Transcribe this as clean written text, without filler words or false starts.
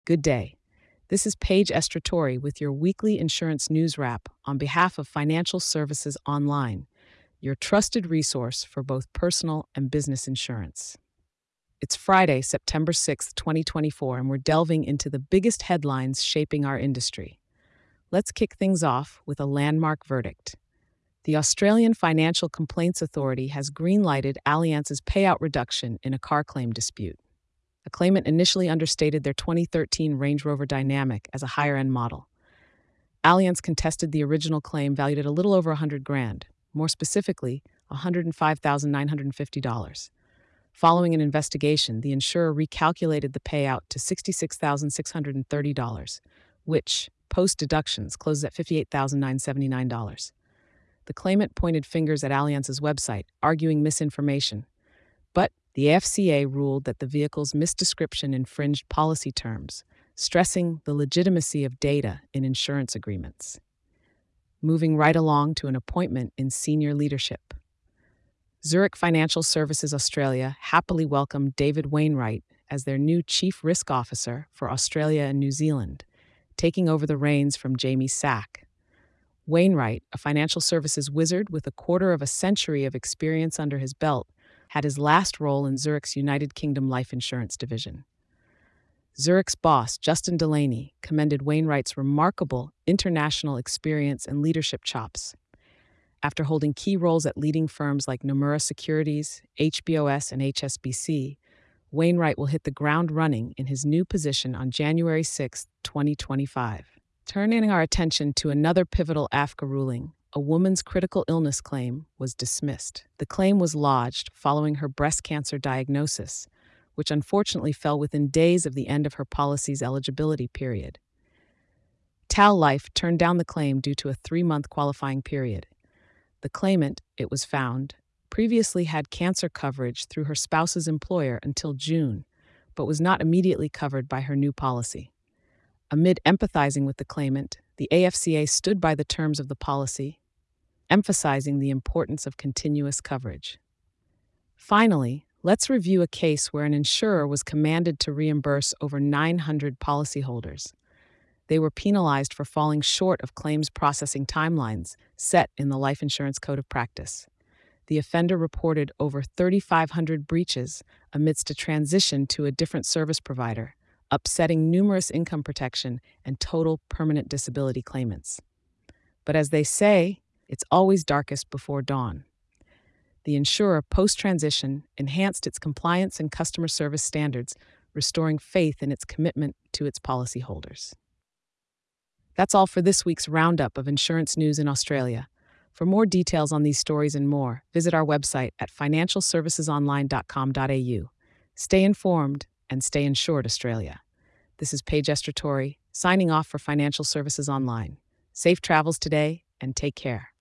Good day. This is Paige Estratori with your weekly insurance news wrap on behalf of Financial Services Online, your trusted resource for both personal and business insurance. It's Friday, September 6th, 2024, and we're delving into the biggest headlines shaping our industry. Let's kick things off with a landmark verdict. The Australian Financial Complaints Authority has greenlighted Allianz's payout reduction in a car claim dispute. A claimant initially understated their 2013 Range Rover Dynamic as a higher-end model. Allianz contested the original claim valued at a little over $100,000, more specifically, $105,950. Following an investigation, the insurer recalculated the payout to $66,630, which, post-deductions, closes at $58,979. The claimant pointed fingers at Allianz's website, arguing misinformation. But the AFCA ruled that the vehicle's misdescription infringed policy terms, stressing the legitimacy of data in insurance agreements. Moving right along to an appointment in senior leadership. Zurich Financial Services Australia happily welcomed David Wainwright as their new Chief Risk Officer for Australia and New Zealand, taking over the reins from Jamie Sack. Wainwright, a financial services wizard with a quarter of a century of experience under his belt, had his last role in Zurich's United Kingdom life insurance division. Zurich's boss, Justin Delaney, commended Wainwright's remarkable international experience and leadership chops. After holding key roles at leading firms like Nomura Securities, HBOS, and HSBC, Wainwright will hit the ground running in his new position on January 6, 2025. Turning our attention to another pivotal AFCA ruling, a woman's critical illness claim was dismissed. The claim was lodged following her breast cancer diagnosis, which unfortunately fell within days of the end of her policy's eligibility period. Tal Life turned down the claim due to a 3-month qualifying period. The claimant, it was found, previously had cancer coverage through her spouse's employer until June, but was not immediately covered by her new policy. Amid empathizing with the claimant, the AFCA stood by the terms of the policy, emphasizing the importance of continuous coverage. Finally, let's review a case where an insurer was commanded to reimburse over 900 policyholders. They were penalized for falling short of claims processing timelines set in the Life Insurance Code of Practice. The offender reported over 3,500 breaches amidst a transition to a different service provider, upsetting numerous income protection and total permanent disability claimants. But as they say, it's always darkest before dawn. The insurer, post-transition, enhanced its compliance and customer service standards, restoring faith in its commitment to its policyholders. That's all for this week's roundup of insurance news in Australia. For more details on these stories and more, visit our website at financialservicesonline.com.au. Stay informed and stay insured, Australia. This is Paige Estratori, signing off for Financial Services Online. Safe travels today, and take care.